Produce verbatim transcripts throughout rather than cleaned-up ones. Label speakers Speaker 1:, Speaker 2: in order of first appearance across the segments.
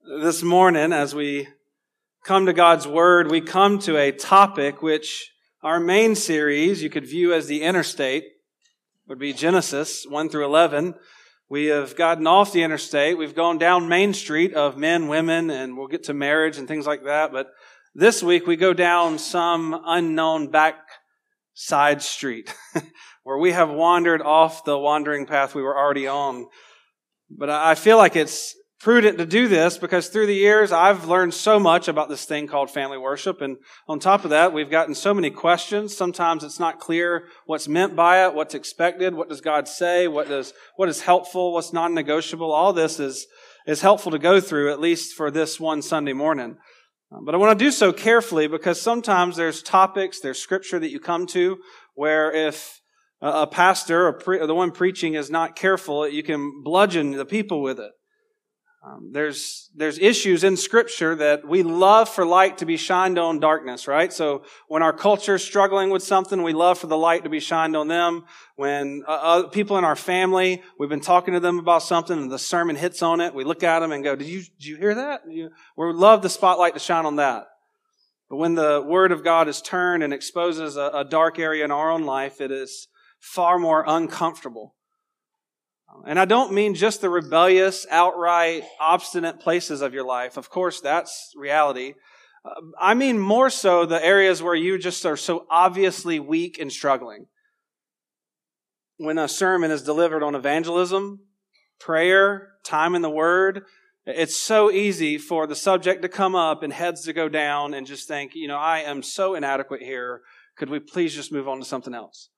Speaker 1: This morning, as we come to God's Word, we come to a topic which our main series you could view as the interstate would be Genesis one through eleven. We have gotten off the interstate. We've gone down Main Street of men, women, and we'll get to marriage and things like that. But this week we go down some unknown back side street where we have wandered off the wandering path we were already on. But I feel like it's prudent to do this because through the years I've learned so much about this thing called family worship, and on top of that we've gotten so many questions. Sometimes it's not clear what's meant by it, what's expected, what does God say, what does what is helpful, what's non-negotiable. All this is is helpful to go through, at least for this one Sunday morning. But I want to do so carefully because sometimes there's topics, there's scripture that you come to where if a pastor or, pre- or the one preaching is not careful, you can bludgeon the people with it. Um, there's there's issues in Scripture that we love for light to be shined on darkness, right? So when our culture is struggling with something, we love for the light to be shined on them. When uh, other people in our family, we've been talking to them about something and the sermon hits on it, we look at them and go, did you, did you hear that? You, we love the spotlight to shine on that. But when the Word of God is turned and exposes a, a dark area in our own life, it is far more uncomfortable. And I don't mean just the rebellious, outright, obstinate places of your life. Of course, that's reality. Uh, I mean more so the areas where you just are so obviously weak and struggling. When a sermon is delivered on evangelism, prayer, time in the Word, it's so easy for the subject to come up and heads to go down and just think, you know, I am so inadequate here. Could we please just move on to something else?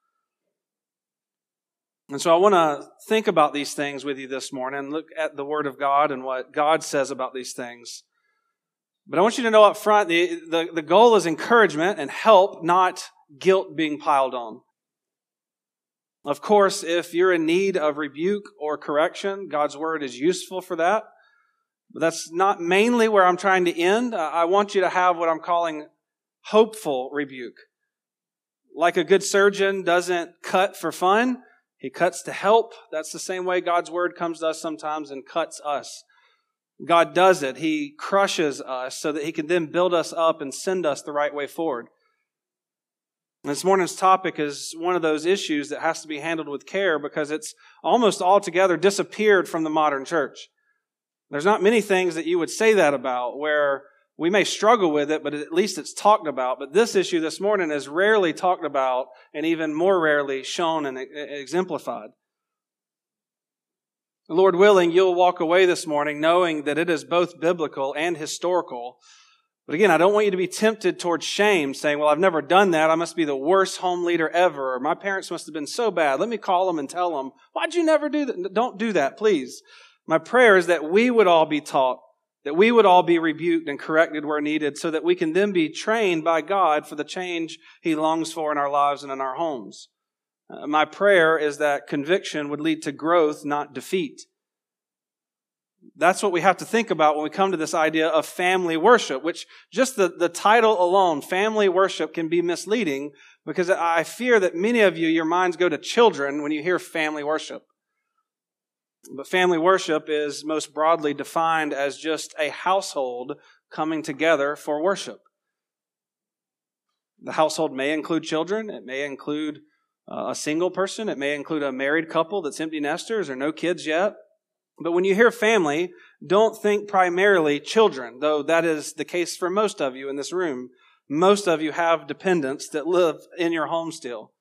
Speaker 1: And so I want to think about these things with you this morning, look at the Word of God and what God says about these things. But I want you to know up front, the, the, the goal is encouragement and help, not guilt being piled on. Of course, if you're in need of rebuke or correction, God's Word is useful for that. But that's not mainly where I'm trying to end. I want you to have what I'm calling hopeful rebuke. Like a good surgeon doesn't cut for fun, he cuts to help. That's the same way God's Word comes to us sometimes and cuts us. God does it. He crushes us so that He can then build us up and send us the right way forward. And this morning's topic is one of those issues that has to be handled with care because it's almost altogether disappeared from the modern church. There's not many things that you would say that about where we may struggle with it, but at least it's talked about. But this issue this morning is rarely talked about and even more rarely shown and exemplified. Lord willing, you'll walk away this morning knowing that it is both biblical and historical. But again, I don't want you to be tempted towards shame, saying, well, I've never done that. I must be the worst home leader ever. Or my parents must have been so bad. Let me call them and tell them, why'd you never do that? Don't do that, please. My prayer is that we would all be taught, that we would all be rebuked and corrected where needed so that we can then be trained by God for the change He longs for in our lives and in our homes. Uh, my prayer is that conviction would lead to growth, not defeat. That's what we have to think about when we come to this idea of family worship, which just the, the title alone, family worship, can be misleading because I fear that many of you, your minds go to children when you hear family worship. But family worship is most broadly defined as just a household coming together for worship. The household may include children. It may include uh, a single person. It may include a married couple that's empty nesters or no kids yet. But when you hear family, don't think primarily children, though that is the case for most of you in this room. Most of you have dependents that live in your home still.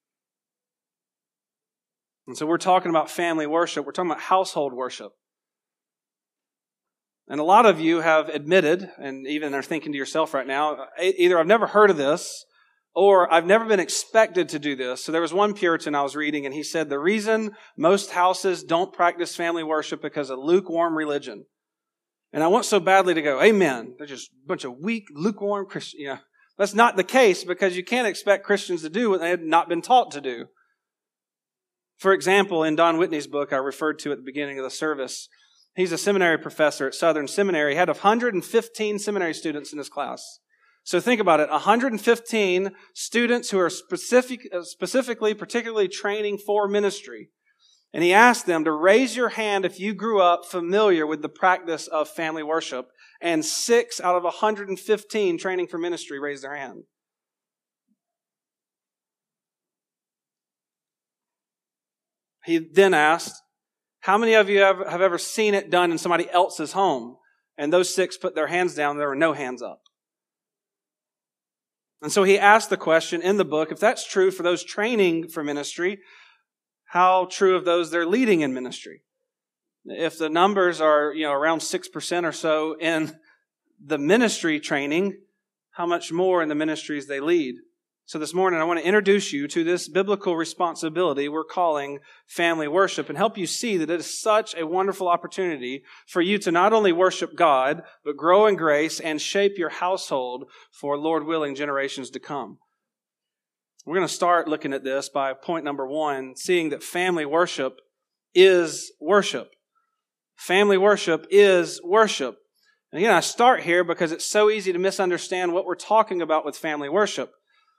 Speaker 1: And so we're talking about family worship. We're talking about household worship. And a lot of you have admitted, and even are thinking to yourself right now, either I've never heard of this, or I've never been expected to do this. So there was one Puritan I was reading, and he said the reason most houses don't practice family worship because of lukewarm religion. And I want so badly to go, amen. They're just a bunch of weak, lukewarm Christians. You know, that's not the case because you can't expect Christians to do what they have not been taught to do. For example, in Don Whitney's book I referred to at the beginning of the service, he's a seminary professor at Southern Seminary. He had one hundred fifteen seminary students in his class. So think about it, one hundred fifteen students who are specific, specifically, particularly training for ministry. And he asked them to raise your hand if you grew up familiar with the practice of family worship. And six out of one hundred fifteen training for ministry raised their hand. He then asked, how many of you have, have ever seen it done in somebody else's home? And those six put their hands down. There were no hands up. And so he asked the question in the book, if that's true for those training for ministry, how true of those they're leading in ministry? If the numbers are, you know, around six percent or so in the ministry training, how much more in the ministries they lead? So this morning, I want to introduce you to this biblical responsibility we're calling family worship and help you see that it is such a wonderful opportunity for you to not only worship God, but grow in grace and shape your household for, Lord willing, generations to come. We're going to start looking at this by point number one, seeing that family worship is worship. Family worship is worship. And again, I start here because it's so easy to misunderstand what we're talking about with family worship.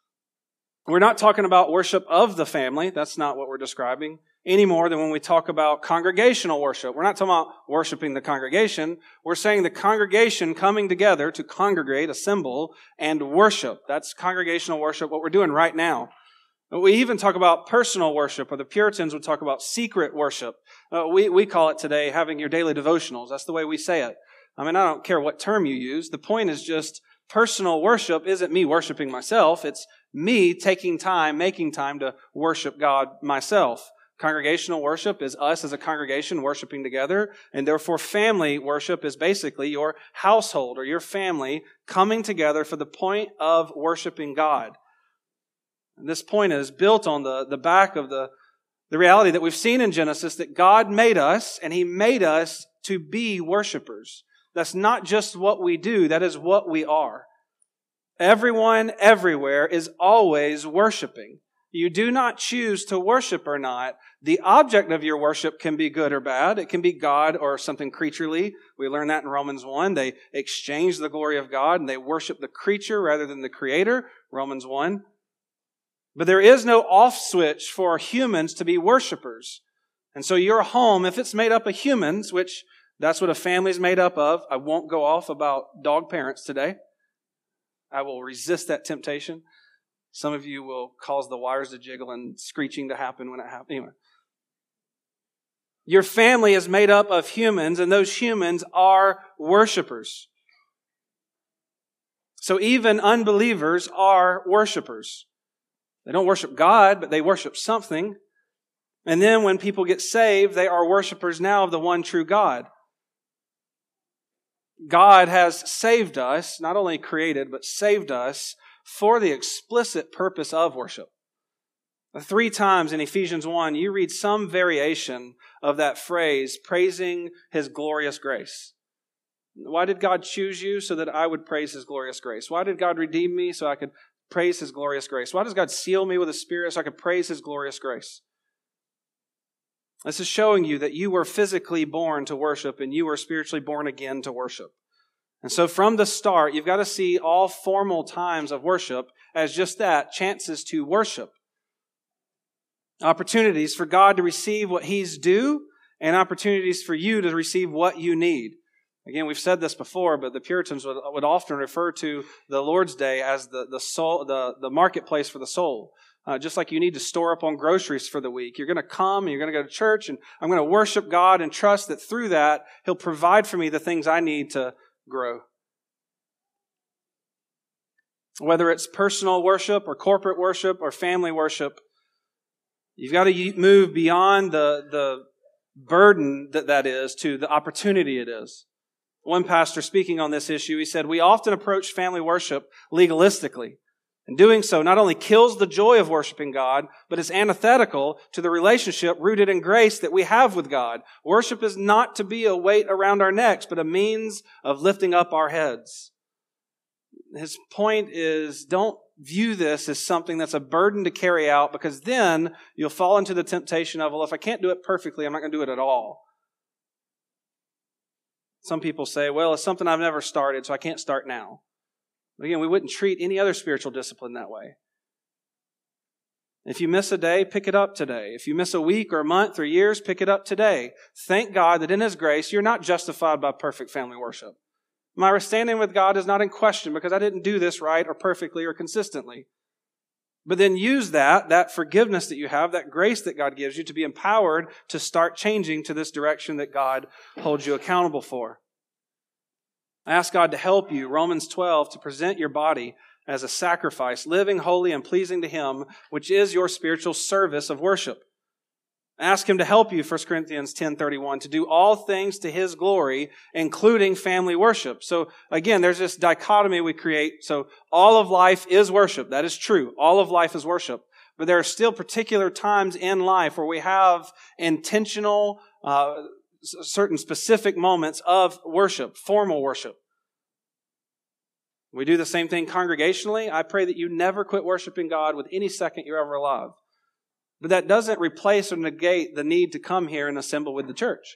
Speaker 1: We're not talking about worship of the family. That's not what we're describing any more than when we talk about congregational worship. We're not talking about worshiping the congregation. We're saying the congregation coming together to congregate, assemble, and worship. That's congregational worship, what we're doing right now. We even talk about personal worship, or the Puritans would talk about secret worship. Uh, we, we call it today having your daily devotionals. That's the way we say it. I mean, I don't care what term you use. The point is just personal worship isn't me worshiping myself. It's me taking time, making time to worship God myself. Congregational worship is us as a congregation worshiping together, and therefore family worship is basically your household or your family coming together for the point of worshiping God. And this point is built on the, the back of the, the reality that we've seen in Genesis that God made us, and He made us to be worshipers. That's not just what we do, that is what we are. Everyone, everywhere is always worshiping. You do not choose to worship or not. The object of your worship can be good or bad. It can be God or something creaturely. We learn that in Romans one. They exchange the glory of God and they worship the creature rather than the Creator, Romans one. But there is no off switch for humans to be worshipers. And so your home, if it's made up of humans, which that's what a family is made up of. I won't go off about dog parents today. I will resist that temptation. Some of you will cause the wires to jiggle and screeching to happen when it happens. Anyway. Your family is made up of humans, and those humans are worshipers. So even unbelievers are worshipers. They don't worship God, but they worship something. And then when people get saved, they are worshipers now of the one true God. God has saved us, not only created, but saved us for the explicit purpose of worship. Three times in Ephesians one, you read some variation of that phrase, praising His glorious grace. Why did God choose you? So that I would praise His glorious grace. Why did God redeem me? So I could praise His glorious grace. Why does God seal me with His Spirit? So I could praise His glorious grace. This is showing you that you were physically born to worship and you were spiritually born again to worship. And so from the start, you've got to see all formal times of worship as just that, chances to worship. Opportunities for God to receive what He's due and opportunities for you to receive what you need. Again, we've said this before, but the Puritans would, would often refer to the Lord's Day as the, the soul, the, the marketplace for the soul. Uh, just like you need to store up on groceries for the week. You're going to come and you're going to go to church and I'm going to worship God and trust that through that He'll provide for me the things I need to grow. Whether it's personal worship or corporate worship or family worship, you've got to move beyond the, the burden that that is to the opportunity it is. One pastor speaking on this issue, he said, we often approach family worship legalistically. And doing so not only kills the joy of worshiping God, but is antithetical to the relationship rooted in grace that we have with God. Worship is not to be a weight around our necks, but a means of lifting up our heads. His point is, don't view this as something that's a burden to carry out, because then you'll fall into the temptation of, well, if I can't do it perfectly, I'm not going to do it at all. Some people say, well, it's something I've never started, so I can't start now. Again, we wouldn't treat any other spiritual discipline that way. If you miss a day, pick it up today. If you miss a week or a month or years, pick it up today. Thank God that in His grace, you're not justified by perfect family worship. My standing with God is not in question because I didn't do this right or perfectly or consistently. But then use that, that forgiveness that you have, that grace that God gives you to be empowered to start changing to this direction that God holds you accountable for. Ask God to help you, Romans twelve, to present your body as a sacrifice, living holy and pleasing to Him, which is your spiritual service of worship. Ask Him to help you, First Corinthians ten thirty-one, to do all things to His glory, including family worship. So again, there's this dichotomy we create. So all of life is worship. That is true. All of life is worship. But there are still particular times in life where we have intentional, uh, certain specific moments of worship, formal worship. We do the same thing congregationally. I pray that you never quit worshiping God with any second you're ever alive. But that doesn't replace or negate the need to come here and assemble with the church.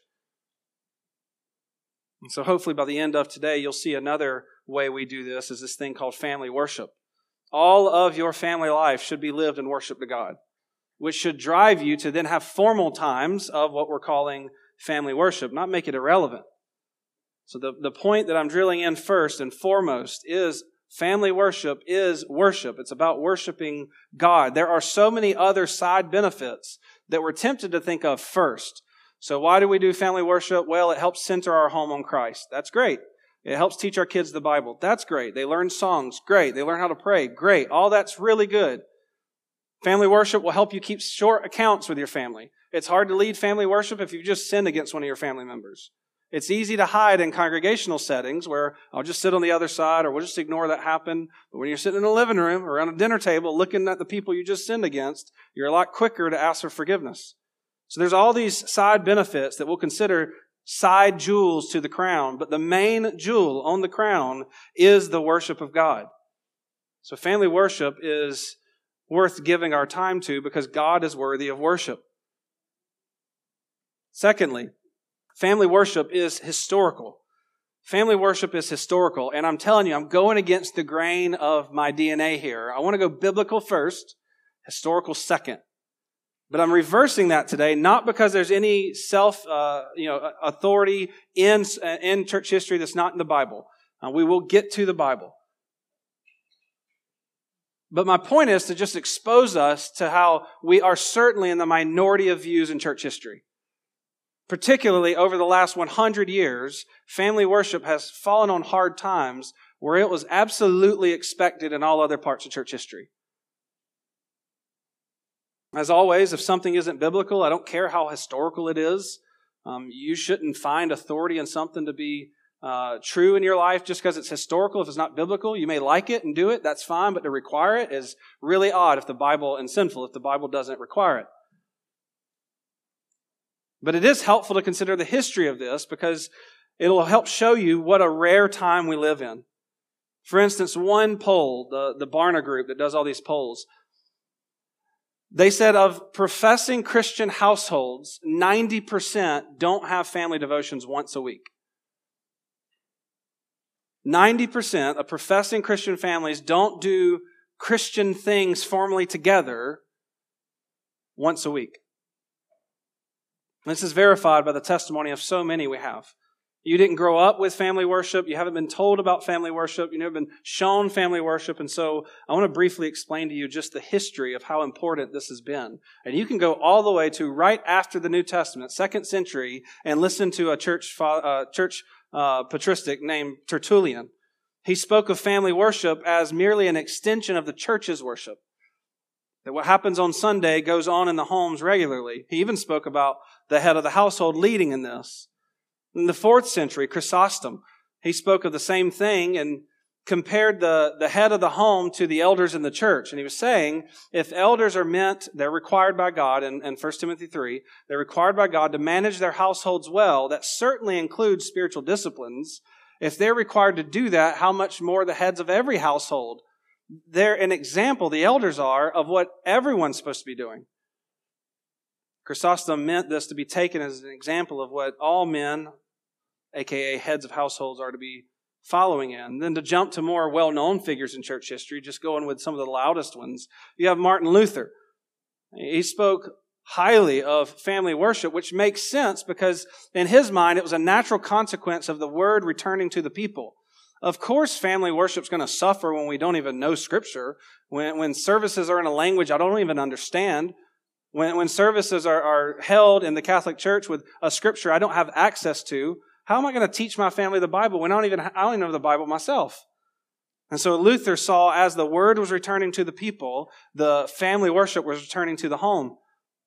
Speaker 1: And so hopefully by the end of today, you'll see another way we do this is this thing called family worship. All of your family life should be lived in worship to God, which should drive you to then have formal times of what we're calling family worship, not make it irrelevant. So the, the point that I'm drilling in first and foremost is family worship is worship. It's about worshiping God. There are so many other side benefits that we're tempted to think of first. So why do we do family worship? Well, it helps center our home on Christ. That's great. It helps teach our kids the Bible. That's great. They learn songs. Great. They learn how to pray. Great. All that's really good. Family worship will help you keep short accounts with your family. It's hard to lead family worship if you've just sinned against one of your family members. It's easy to hide in congregational settings where I'll just sit on the other side or we'll just ignore that happened. But when you're sitting in a living room or around a dinner table looking at the people you just sinned against, you're a lot quicker to ask for forgiveness. So there's all these side benefits that we'll consider side jewels to the crown. But the main jewel on the crown is the worship of God. So family worship is worth giving our time to because God is worthy of worship. Secondly, family worship is historical. Family worship is historical. And I'm telling you, I'm going against the grain of my D N A here. I want to go biblical first, historical second. But I'm reversing that today, not because there's any self, uh, you know, authority in, in church history that's not in the Bible. Uh, we will get to the Bible. But my point is to just expose us to how we are certainly in the minority of views in church history. Particularly over the last one hundred years, family worship has fallen on hard times where it was absolutely expected in all other parts of church history. As always, if something isn't biblical, I don't care how historical it is. Um, you shouldn't find authority in something to be uh, true in your life just because it's historical. If it's not biblical, you may like it and do it. That's fine, but to require it is really odd if the Bible, and sinful if the Bible doesn't require it. But it is helpful to consider the history of this because it'll help show you what a rare time we live in. For instance, one poll, the, the Barna group that does all these polls, they said of professing Christian households, ninety percent don't have family devotions once a week. ninety percent of professing Christian families don't do Christian things formally together once a week. This is verified by the testimony of so many we have. You didn't grow up with family worship. You haven't been told about family worship. You've never been shown family worship. And so I want to briefly explain to you just the history of how important this has been. And you can go all the way to right after the New Testament, second century, and listen to a church uh, church uh, patristic named Tertullian. He spoke of family worship as merely an extension of the church's worship. That what happens on Sunday goes on in the homes regularly. He even spoke about the head of the household leading in this. In the fourth century, Chrysostom, he spoke of the same thing and compared the, the head of the home to the elders in the church. And he was saying, if elders are meant, they're required by God, in, in First Timothy three, they're required by God to manage their households well. That certainly includes spiritual disciplines. If they're required to do that, how much more the heads of every household? They're an example, the elders are, of what everyone's supposed to be doing. Chrysostom meant this to be taken as an example of what all men, aka heads of households, are to be following in. Then to jump to more well-known figures in church history, just going with some of the loudest ones, you have Martin Luther. He spoke highly of family worship, which makes sense because in his mind it was a natural consequence of the word returning to the people. Of course, family worship is going to suffer when we don't even know Scripture, when, when services are in a language I don't even understand, when, when services are, are held in the Catholic Church with a Scripture I don't have access to. How am I going to teach my family the Bible when I don't even I don't even know the Bible myself? And so Luther saw as the word was returning to the people, the family worship was returning to the home.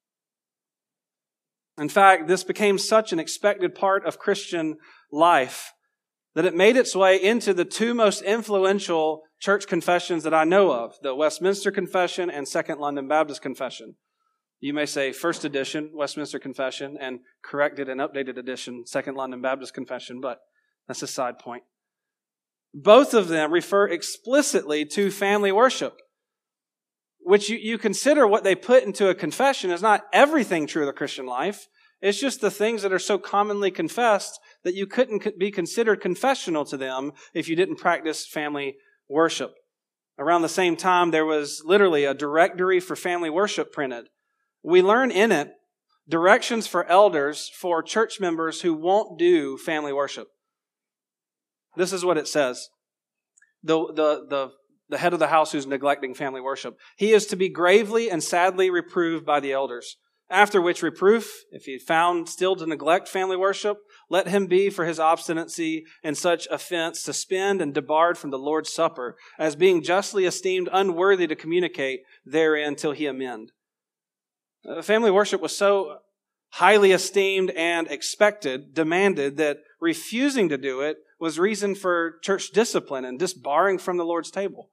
Speaker 1: In fact, this became such an expected part of Christian life that it made its way into the two most influential church confessions that I know of, the Westminster Confession and Second London Baptist Confession. You may say first edition, Westminster Confession, and corrected and updated edition, Second London Baptist Confession, but that's a side point. Both of them refer explicitly to family worship, which you, you consider what they put into a confession is not everything true of the Christian life. It's just the things that are so commonly confessed that you couldn't be considered confessional to them if you didn't practice family worship. Around the same time, there was literally a directory for family worship printed. We learn in it directions for elders for church members who won't do family worship. This is what it says. The, the, the, the head of the house who's neglecting family worship. He is to be gravely and sadly reproved by the elders. After which reproof, if he found still to neglect family worship, let him be for his obstinacy in such offense suspend and debarred from the Lord's Supper, as being justly esteemed unworthy to communicate therein till he amend. Uh, family worship was so highly esteemed and expected, demanded, that refusing to do it was reason for church discipline and disbarring from the Lord's table.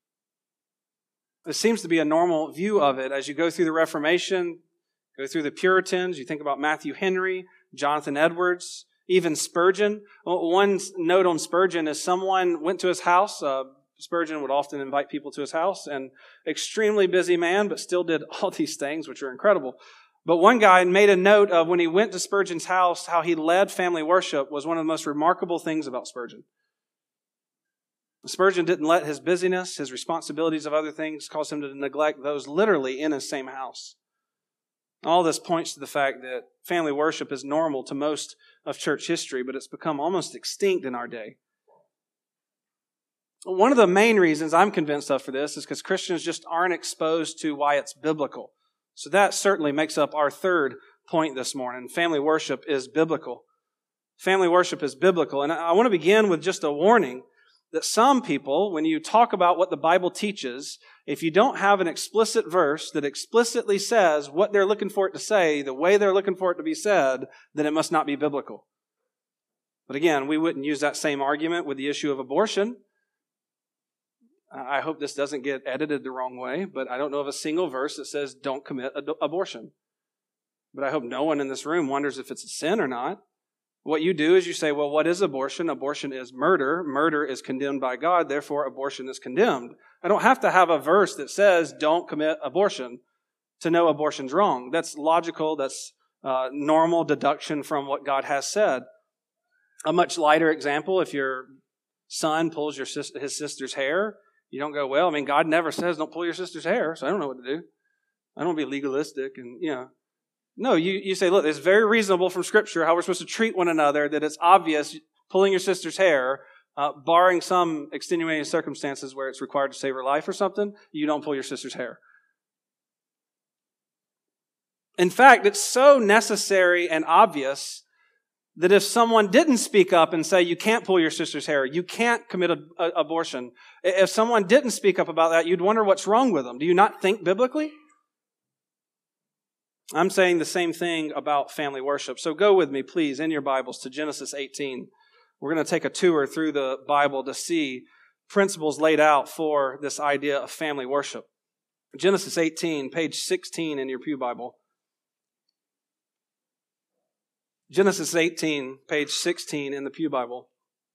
Speaker 1: This seems to be a normal view of it as you go through the Reformation, go through the Puritans. You think about Matthew Henry, Jonathan Edwards, even Spurgeon. One note on Spurgeon is someone went to his house. Uh, Spurgeon would often invite people to his house, and extremely busy man, but still did all these things, which are incredible. But one guy made a note of when he went to Spurgeon's house, how he led family worship was one of the most remarkable things about Spurgeon. Spurgeon didn't let his busyness, his responsibilities of other things, cause him to neglect those literally in his same house. All this points to the fact that family worship is normal to most of church history, but it's become almost extinct in our day. One of the main reasons I'm convinced of for this is because Christians just aren't exposed to why it's biblical. So that certainly makes up our third point this morning. Family worship is biblical. Family worship is biblical. And I want to begin with just a warning that some people, when you talk about what the Bible teaches, if you don't have an explicit verse that explicitly says what they're looking for it to say, the way they're looking for it to be said, then it must not be biblical. But again, we wouldn't use that same argument with the issue of abortion. I hope this doesn't get edited the wrong way, but I don't know of a single verse that says don't commit ad- abortion. But I hope no one in this room wonders if it's a sin or not. What you do is you say, well, what is abortion? Abortion is murder. Murder is condemned by God, therefore abortion is condemned. I don't have to have a verse that says don't commit abortion to know abortion's wrong. That's logical. That's uh, normal deduction from what God has said. A much lighter example, if your son pulls your sis- his sister's hair, you don't go, well, I mean, God never says don't pull your sister's hair, so I don't know what to do. I don't want to be legalistic and, you know. No, you, you say, look, it's very reasonable from Scripture how we're supposed to treat one another, that it's obvious pulling your sister's hair, uh, barring some extenuating circumstances where it's required to save her life or something, you don't pull your sister's hair. In fact, it's so necessary and obvious that if someone didn't speak up and say, you can't pull your sister's hair, you can't commit an abortion, if someone didn't speak up about that, you'd wonder what's wrong with them. Do you not think biblically? I'm saying the same thing about family worship. So go with me, please, in your Bibles to Genesis eighteen. We're going to take a tour through the Bible to see principles laid out for this idea of family worship. Genesis eighteen, page sixteen in your pew Bible. Genesis eighteen, page sixteen in the pew Bible.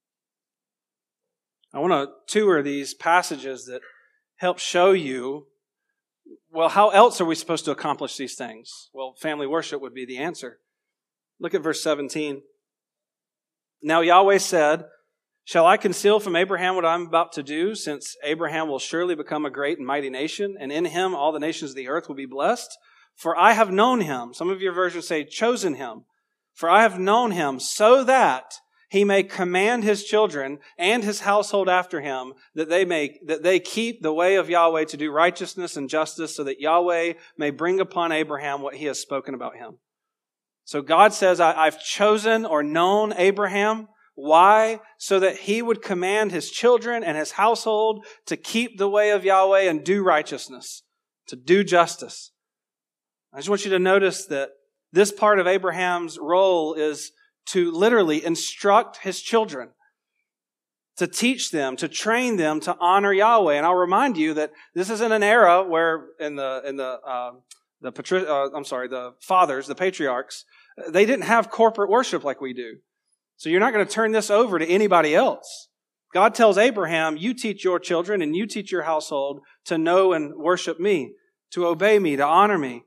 Speaker 1: I want to tour these passages that help show you, well, how else are we supposed to accomplish these things? Well, family worship would be the answer. Look at verse seventeen. Now Yahweh said, Shall I conceal from Abraham what I'm about to do, since Abraham will surely become a great and mighty nation, and in him all the nations of the earth will be blessed? For I have known him. Some of your versions say chosen him. For I have known him so that he may command his children and his household after him, that they may, that they keep the way of Yahweh to do righteousness and justice, so that Yahweh may bring upon Abraham what he has spoken about him. So God says, I, I've chosen or known Abraham. Why? So that he would command his children and his household to keep the way of Yahweh and do righteousness, to do justice. I just want you to notice that this part of Abraham's role is to literally instruct his children, to teach them, to train them to honor Yahweh. And I'll remind you that this is in an era where in the in the uh, the patri- uh, I'm sorry, the fathers, the patriarchs, they didn't have corporate worship like we do. So you're not going to turn this over to anybody else. God tells Abraham, you teach your children and you teach your household to know and worship me, to obey me, to honor me.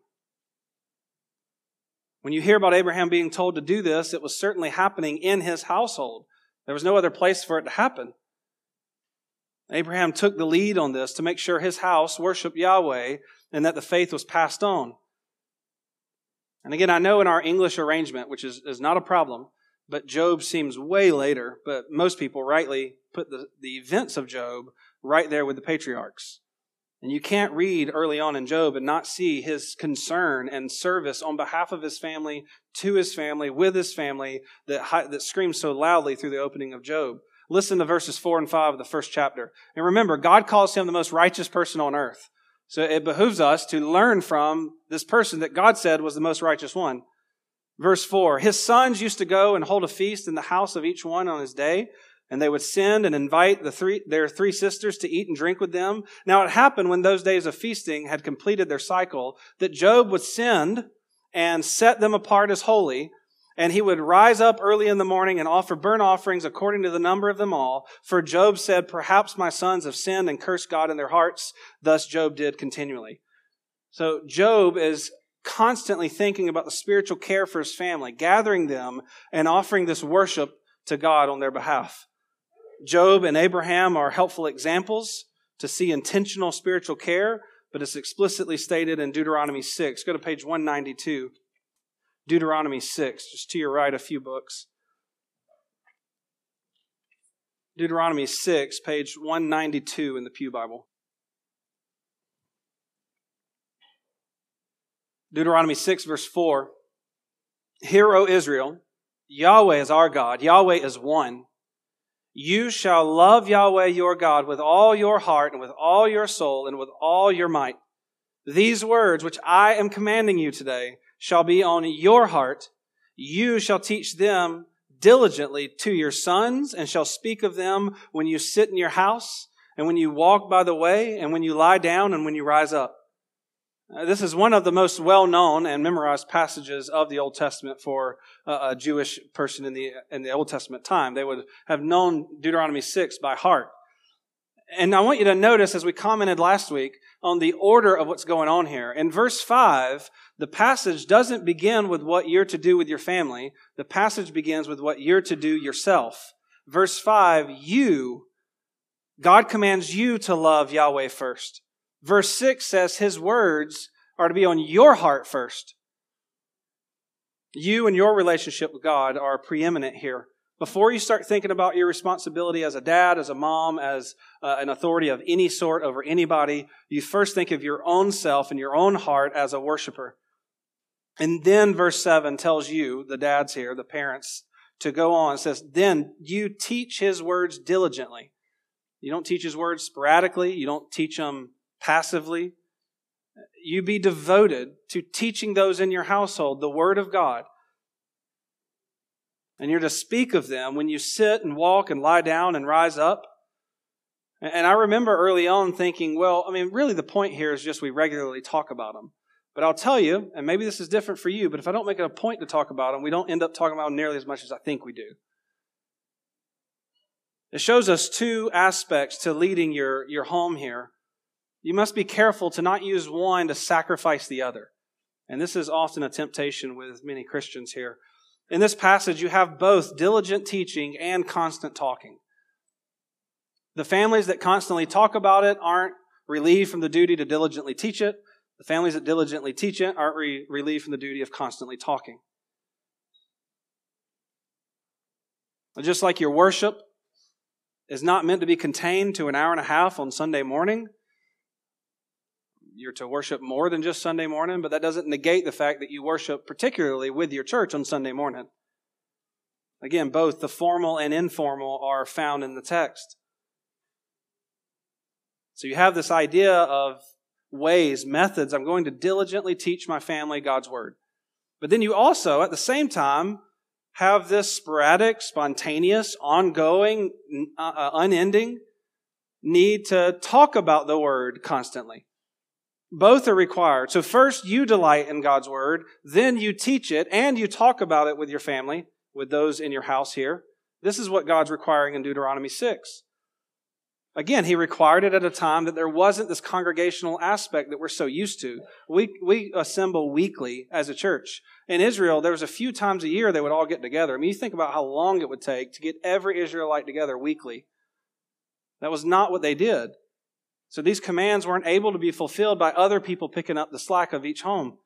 Speaker 1: When you hear about Abraham being told to do this, it was certainly happening in his household. There was no other place for it to happen. Abraham took the lead on this to make sure his house worshiped Yahweh and that the faith was passed on. And again, I know in our English arrangement, which is, is not a problem, but Job seems way later, but most people rightly put the, the events of Job right there with the patriarchs. And you can't read early on in Job and not see his concern and service on behalf of his family, to his family, with his family, that, that screams so loudly through the opening of Job. Listen to verses four and five of the first chapter. And remember, God calls him the most righteous person on earth. So it behooves us to learn from this person that God said was the most righteous one. Verse four, his sons used to go and hold a feast in the house of each one on his day, and they would send and invite the three, their three sisters to eat and drink with them. Now it happened when those days of feasting had completed their cycle, that Job would send and set them apart as holy, and he would rise up early in the morning and offer burnt offerings according to the number of them all. For Job said, perhaps my sons have sinned and cursed God in their hearts. Thus Job did continually. So Job is constantly thinking about the spiritual care for his family, gathering them and offering this worship to God on their behalf. Job and Abraham are helpful examples to see intentional spiritual care, but it's explicitly stated in Deuteronomy six. Go to page one ninety-two. Deuteronomy six, just to your right, a few books. Deuteronomy six, page one ninety-two in the Pew Bible. Deuteronomy six, verse four. Hear, O Israel, Yahweh is our God. Yahweh is one. You shall love Yahweh your God with all your heart and with all your soul and with all your might. These words which I am commanding you today shall be on your heart. You shall teach them diligently to your sons and shall speak of them when you sit in your house and when you walk by the way and when you lie down and when you rise up. Uh, this is one of the most well-known and memorized passages of the Old Testament for uh, a Jewish person in the in the Old Testament time. They would have known Deuteronomy six by heart. And I want you to notice, as we commented last week, on the order of what's going on here. In verse five, the passage doesn't begin with what you're to do with your family. The passage begins with what you're to do yourself. Verse five, you, God commands you to love Yahweh first. Verse six says his words are to be on your heart first. You and your relationship with God are preeminent here. Before you start thinking about your responsibility as a dad, as a mom, as uh, an authority of any sort over anybody, you first think of your own self and your own heart as a worshiper. And then verse seven tells you, the dads here, the parents, to go on. It says, then you teach his words diligently. You don't teach his words sporadically. You don't teach them passively. You be devoted to teaching those in your household the word of God. And you're to speak of them when you sit and walk and lie down and rise up. And I remember early on thinking, well, I mean, really the point here is just we regularly talk about them. But I'll tell you, and maybe this is different for you, but if I don't make it a point to talk about them, we don't end up talking about them nearly as much as I think we do. It shows us two aspects to leading your, your home here. You must be careful to not use one to sacrifice the other. And this is often a temptation with many Christians here. In this passage, you have both diligent teaching and constant talking. The families that constantly talk about it aren't relieved from the duty to diligently teach it. The families that diligently teach it aren't re- relieved from the duty of constantly talking. And just like your worship is not meant to be contained to an hour and a half on Sunday morning, you're to worship more than just Sunday morning, but that doesn't negate the fact that you worship particularly with your church on Sunday morning. Again, both the formal and informal are found in the text. So you have this idea of ways, methods. I'm going to diligently teach my family God's Word. But then you also, at the same time, have this sporadic, spontaneous, ongoing, uh, unending need to talk about the Word constantly. Both are required. So first you delight in God's Word, then you teach it, and you talk about it with your family, with those in your house here. This is what God's requiring in Deuteronomy six. Again, He required it at a time that there wasn't this congregational aspect that we're so used to. We we assemble weekly as a church. In Israel, there was a few times a year they would all get together. I mean, you think about how long it would take to get every Israelite together weekly. That was not what they did. So these commands weren't able to be fulfilled by other people picking up the slack of each home.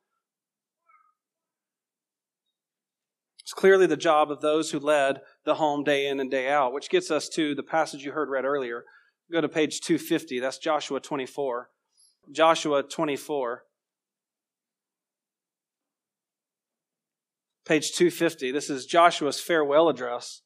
Speaker 1: It's clearly the job of those who led the home day in and day out, which gets us to the passage you heard read earlier. Go to page two fifty. That's Joshua twenty-four. Joshua twenty-four. Page two fifty. This is Joshua's farewell address.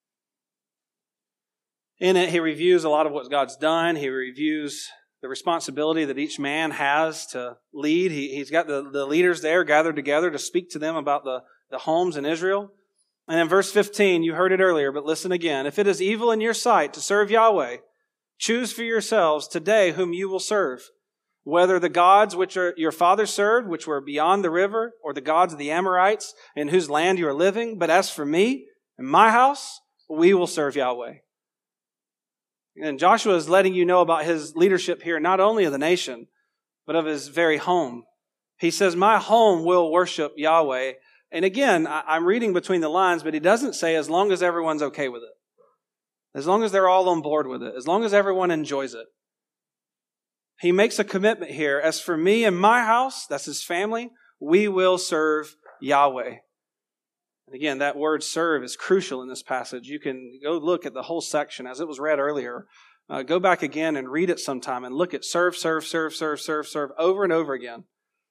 Speaker 1: In it, he reviews a lot of what God's done. He reviews the responsibility that each man has to lead. He, he's got the, the leaders there gathered together to speak to them about the, the homes in Israel. And in verse fifteen, you heard it earlier, but listen again. If it is evil in your sight to serve Yahweh, choose for yourselves today whom you will serve, whether the gods which are your fathers served, which were beyond the river, or the gods of the Amorites in whose land you are living. But as for me and my house, we will serve Yahweh. And Joshua is letting you know about his leadership here, not only of the nation, but of his very home. He says, my home will worship Yahweh. And again, I'm reading between the lines, but he doesn't say as long as everyone's okay with it. As long as they're all on board with it. As long as everyone enjoys it. He makes a commitment here. As for me and my house, that's his family, we will serve Yahweh. And again, that word serve is crucial in this passage. You can go look at the whole section as it was read earlier. Uh, go back again and read it sometime and look at serve, serve, serve, serve, serve, serve over and over again.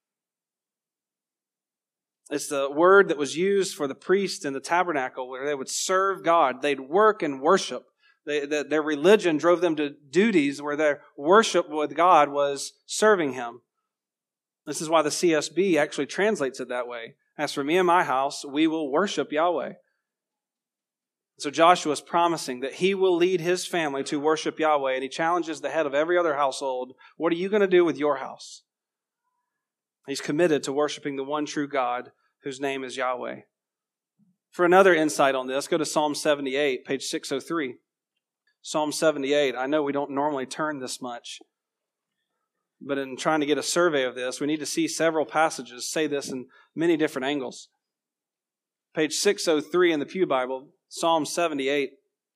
Speaker 1: It's the word that was used for the priest in the tabernacle where they would serve God. They'd work and worship. They, the, their religion drove them to duties where their worship with God was serving Him. This is why the C S B actually translates it that way. As for me and my house, we will worship Yahweh. So Joshua is promising that he will lead his family to worship Yahweh, and he challenges the head of every other household. What are you going to do with your house? He's committed to worshiping the one true God whose name is Yahweh. For another insight on this, go to Psalm seventy-eight, page six oh three. Psalm seventy-eight. I know we don't normally turn this much, but in trying to get a survey of this, we need to see several passages say this in many different angles. Page six oh three in the Pew Bible, Psalm seventy-eight.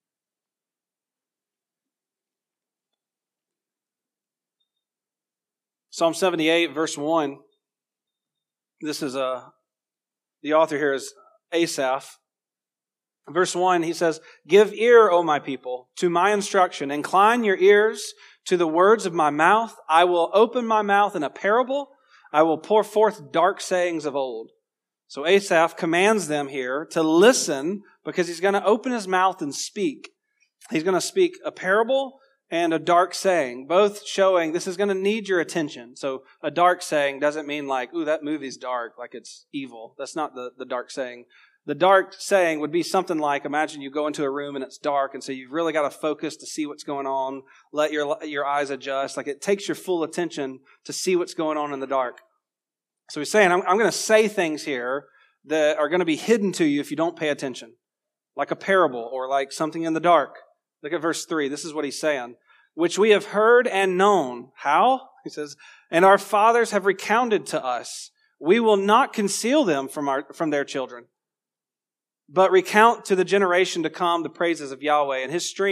Speaker 1: Psalm seventy-eight, verse one. This is a, the author here is Asaph. Verse one, he says, give ear, O my people, to my instruction. Incline your ears to the words of my mouth. I will open my mouth in a parable. I will pour forth dark sayings of old. So Asaph commands them here to listen because he's going to open his mouth and speak. He's going to speak a parable and a dark saying, both showing this is going to need your attention. So a dark saying doesn't mean like, ooh, that movie's dark, like it's evil. That's not the, the dark saying. The dark saying would be something like, imagine you go into a room and it's dark, and so you've really got to focus to see what's going on, let your your eyes adjust. Like it takes your full attention to see what's going on in the dark. So he's saying, I'm, I'm going to say things here that are going to be hidden to you if you don't pay attention, like a parable or like something in the dark. Look at verse three. This is what he's saying. Which we have heard and known. How? He says, and our fathers have recounted to us. We will not conceal them from our from their children, but recount to the generation to come the praises of Yahweh and His strength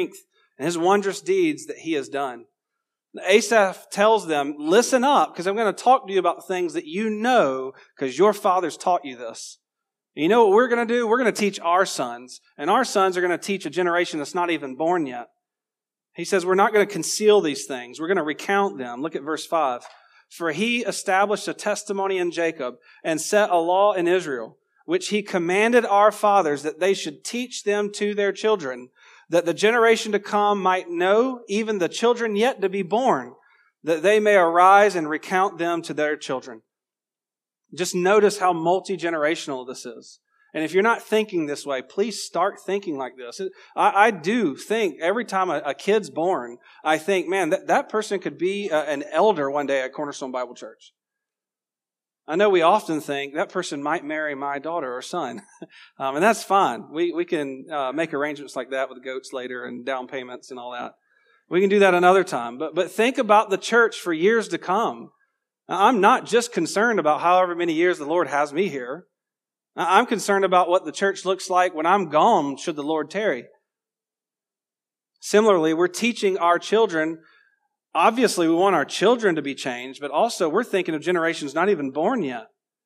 Speaker 1: and his wondrous deeds that he has done. Asaph tells them, listen up, because I'm going to talk to you about things that you know because your fathers taught you this. And you know what we're going to do? We're going to teach our sons, and our sons are going to teach a generation that's not even born yet. He says we're not going to conceal these things. We're going to recount them. Look at verse five. For he established a testimony in Jacob and set a law in Israel, which he commanded our fathers that they should teach them to their children, that the generation to come might know, even the children yet to be born, that they may arise and recount them to their children. Just notice how multi-generational this is. And if you're not thinking this way, please start thinking like this. I, I do think every time a, a kid's born, I think, man, that, that person could be a, an elder one day at Cornerstone Bible Church. I know we often think that person might marry my daughter or son, um, and that's fine. We we can uh, make arrangements like that with goats later and down payments and all that. We can do that another time. But but think about the church for years to come. I'm not just concerned about however many years the Lord has me here. I'm concerned about what the church looks like when I'm gone, should the Lord tarry. Similarly, we're teaching our children. Obviously, we want our children to be changed, but also we're thinking of generations not even born yet.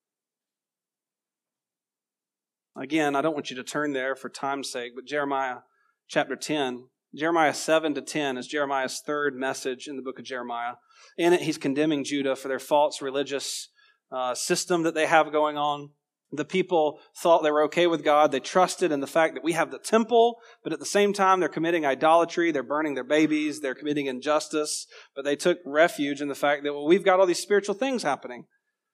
Speaker 1: Again, I don't want you to turn there for time's sake, but Jeremiah chapter ten, Jeremiah seven to ten is Jeremiah's third message in the book of Jeremiah. In it, he's condemning Judah for their false religious uh, system that they have going on. The people thought they were okay with God. They trusted in the fact that we have the temple, but at the same time, they're committing idolatry. They're burning their babies. They're committing injustice. But they took refuge in the fact that, well, we've got all these spiritual things happening.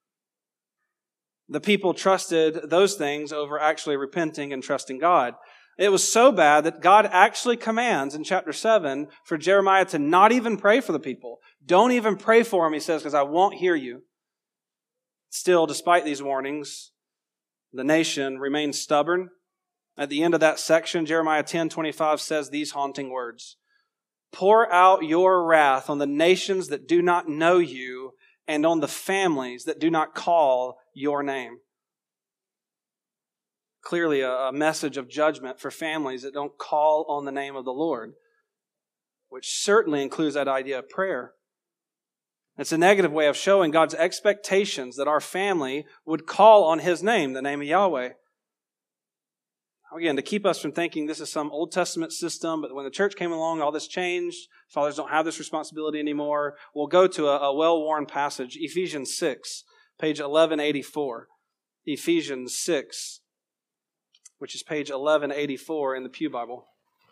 Speaker 1: The people trusted those things over actually repenting and trusting God. It was so bad that God actually commands in chapter seven for Jeremiah to not even pray for the people. Don't even pray for them, he says, because I won't hear you. Still, despite these warnings, the nation remains stubborn. At the end of that section, Jeremiah ten twenty-five says these haunting words. Pour out your wrath on the nations that do not know you and on the families that do not call your name. Clearly a, a message of judgment for families that don't call on the name of the Lord, which certainly includes that idea of prayer. It's a negative way of showing God's expectations that our family would call on His name, the name of Yahweh. Again, to keep us from thinking this is some Old Testament system, but when the church came along, all this changed. Fathers don't have this responsibility anymore. We'll go to a, a well-worn passage, Ephesians six, page eleven eighty-four. Ephesians six, which is page eleven eighty-four in the Pew Bible.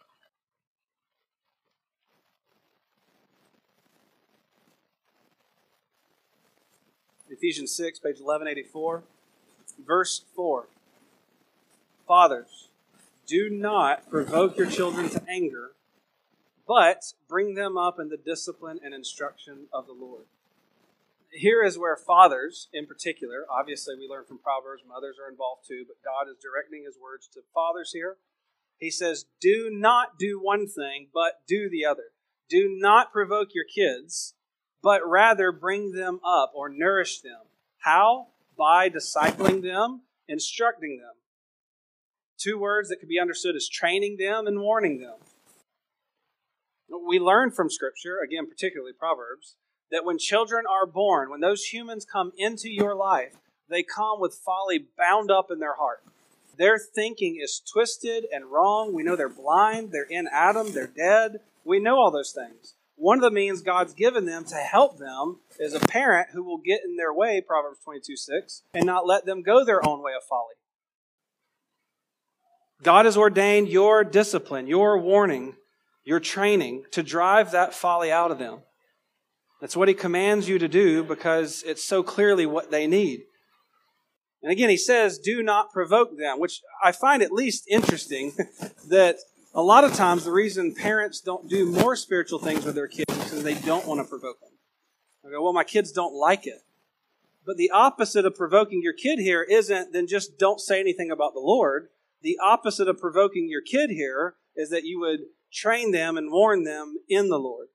Speaker 1: Ephesians six, page eleven eighty-four, verse four. Fathers, do not provoke your children to anger, but bring them up in the discipline and instruction of the Lord. Here is where fathers, in particular, obviously we learn from Proverbs, mothers are involved too, but God is directing His words to fathers here. He says, do not do one thing, but do the other. Do not provoke your kids, but rather bring them up or nourish them. How? By discipling them, instructing them. Two words that can be understood as training them and warning them. We learn from Scripture, again, particularly Proverbs, that when children are born, when those humans come into your life, they come with folly bound up in their heart. Their thinking is twisted and wrong. We know they're blind, they're in Adam, they're dead. We know all those things. One of the means God's given them to help them is a parent who will get in their way, Proverbs twenty-two six, and not let them go their own way of folly. God has ordained your discipline, your warning, your training to drive that folly out of them. That's what He commands you to do because it's so clearly what they need. And again, He says, do not provoke them, which I find at least interesting that a lot of times the reason parents don't do more spiritual things with their kids is because they don't want to provoke them. They go, well, my kids don't like it. But the opposite of provoking your kid here isn't then just don't say anything about the Lord. The opposite of provoking your kid here is that you would train them and warn them in the Lord.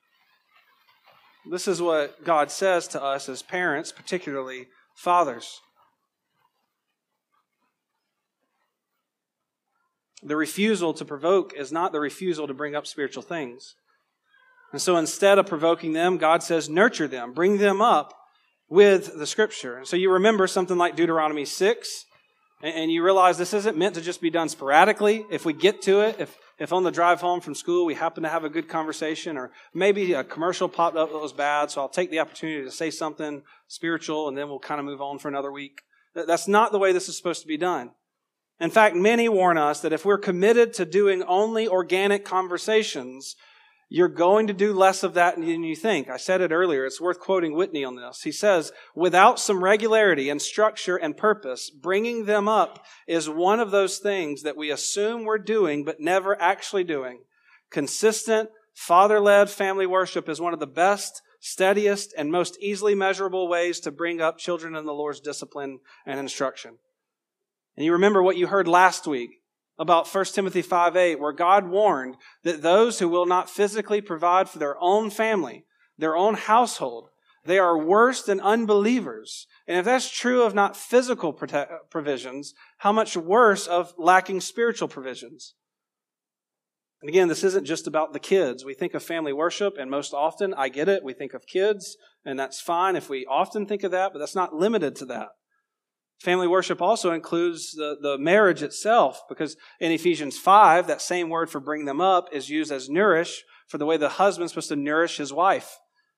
Speaker 1: This is what God says to us as parents, particularly fathers. The refusal to provoke is not the refusal to bring up spiritual things. And so instead of provoking them, God says, nurture them, bring them up with the Scripture. And so you remember something like Deuteronomy six, and you realize this isn't meant to just be done sporadically. If we get to it, if if on the drive home from school we happen to have a good conversation, or maybe a commercial popped up that was bad, so I'll take the opportunity to say something spiritual, and then we'll kind of move on for another week. That's not the way this is supposed to be done. In fact, many warn us that if we're committed to doing only organic conversations, you're going to do less of that than you think. I said it earlier. It's worth quoting Whitney on this. He says, without some regularity and structure and purpose, bringing them up is one of those things that we assume we're doing but never actually doing. Consistent, father-led family worship is one of the best, steadiest, and most easily measurable ways to bring up children in the Lord's discipline and instruction. And you remember what you heard last week about First Timothy five eight, where God warned that those who will not physically provide for their own family, their own household, they are worse than unbelievers. And if that's true of not physical prote- provisions, how much worse of lacking spiritual provisions? And again, this isn't just about the kids. We think of family worship, and most often, I get it, we think of kids, and that's fine if we often think of that, but that's not limited to that. Family worship also includes the, the marriage itself, because in Ephesians five, that same word for bring them up is used as nourish for the way the husband's supposed to nourish his wife.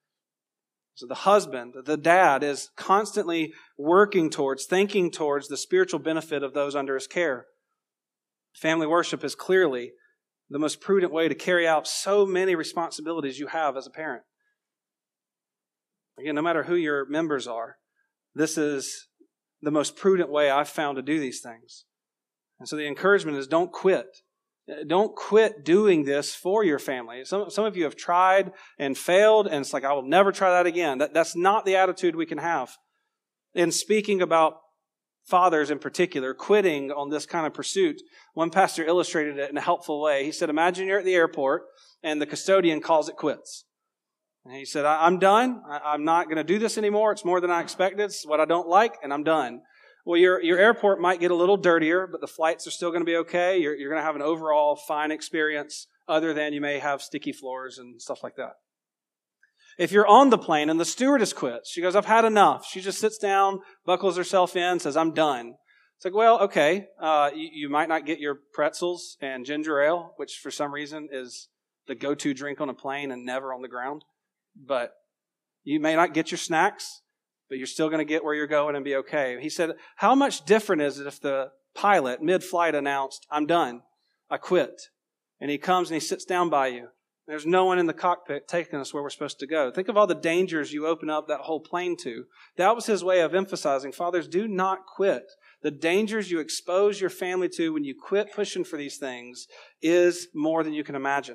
Speaker 1: So the husband, the dad, is constantly working towards, thinking towards the spiritual benefit of those under his care. Family worship is clearly the most prudent way to carry out so many responsibilities you have as a parent. Again, no matter who your members are, this is the most prudent way I've found to do these things. And so the encouragement is don't quit. Don't quit doing this for your family. Some, some of you have tried and failed, and it's like, I will never try that again. That, that's not the attitude we can have. In speaking about fathers in particular, quitting on this kind of pursuit, one pastor illustrated it in a helpful way. He said, imagine you're at the airport and the custodian calls it quits. And he said, I'm done. I'm not going to do this anymore. It's more than I expected. It's what I don't like, and I'm done. Well, your your airport might get a little dirtier, but the flights are still going to be okay. You're, you're going to have an overall fine experience, other than you may have sticky floors and stuff like that. If you're on the plane and the stewardess quits, she goes, I've had enough. She just sits down, buckles herself in, says, I'm done. It's like, well, okay, uh, you, you might not get your pretzels and ginger ale, which for some reason is the go-to drink on a plane and never on the ground. But you may not get your snacks, but you're still going to get where you're going and be okay. He said, how much different is it if the pilot mid-flight announced, I'm done, I quit. And he comes and he sits down by you. There's no one in the cockpit taking us where we're supposed to go. Think of all the dangers you open up that whole plane to. That was his way of emphasizing, fathers, do not quit. The dangers you expose your family to when you quit pushing for these things is more than you can imagine.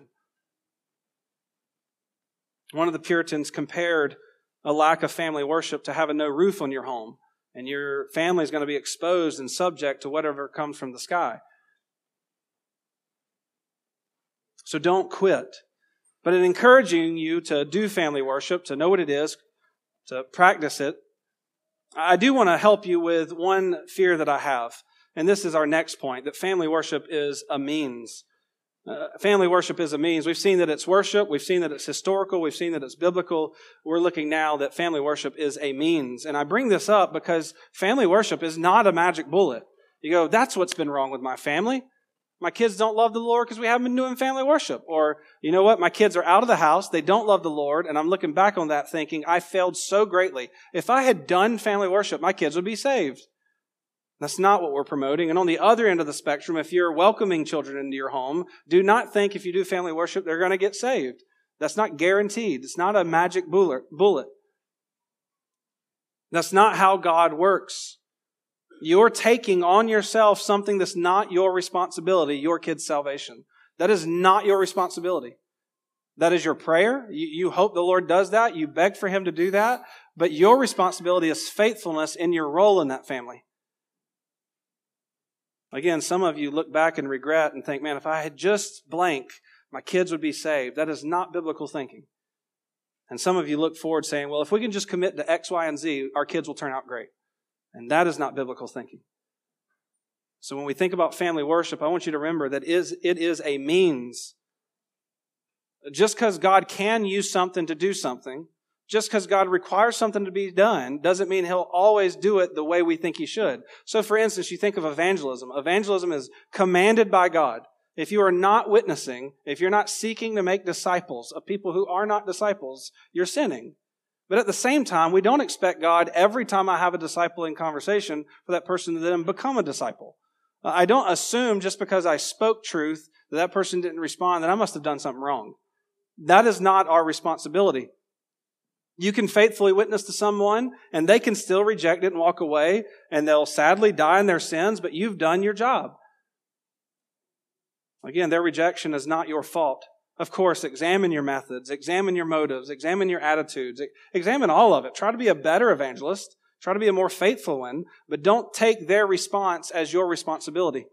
Speaker 1: One of the Puritans compared a lack of family worship to having no roof on your home, and your family is going to be exposed and subject to whatever comes from the sky. So don't quit. But in encouraging you to do family worship, to know what it is, to practice it, I do want to help you with one fear that I have. And this is our next point, that family worship is a means. Uh, family worship is a means. We've seen that it's worship. We've seen that it's historical. We've seen that it's biblical. We're looking now that family worship is a means. And I bring this up because family worship is not a magic bullet. You go, that's what's been wrong with my family. My kids don't love the Lord because we haven't been doing family worship. Or, you know what? My kids are out of the house. They don't love the Lord. And I'm looking back on that thinking, I failed so greatly. If I had done family worship, my kids would be saved. That's not what we're promoting. And on the other end of the spectrum, if you're welcoming children into your home, do not think if you do family worship, they're going to get saved. That's not guaranteed. It's not a magic bullet. That's not how God works. You're taking on yourself something that's not your responsibility, your kid's salvation. That is not your responsibility. That is your prayer. You, you hope the Lord does that. You beg for Him to do that. But your responsibility is faithfulness in your role in that family. Again, some of you look back and regret and think, man, if I had just blank, my kids would be saved. That is not biblical thinking. And some of you look forward saying, well, if we can just commit to X, Y, and Z, our kids will turn out great. And that is not biblical thinking. So when we think about family worship, I want you to remember that is it is a means. Just because God can use something to do something, just because God requires something to be done, doesn't mean He'll always do it the way we think He should. So for instance, you think of evangelism. Evangelism is commanded by God. If you are not witnessing, if you're not seeking to make disciples of people who are not disciples, you're sinning. But at the same time, we don't expect God every time I have a discipling conversation for that person to then become a disciple. I don't assume just because I spoke truth that that person didn't respond that I must have done something wrong. That is not our responsibility. You can faithfully witness to someone and they can still reject it and walk away and they'll sadly die in their sins, but you've done your job. Again, their rejection is not your fault. Of course, examine your methods, examine your motives, examine your attitudes, examine all of it. Try to be a better evangelist. Try to be a more faithful one, but don't take their response as your responsibility.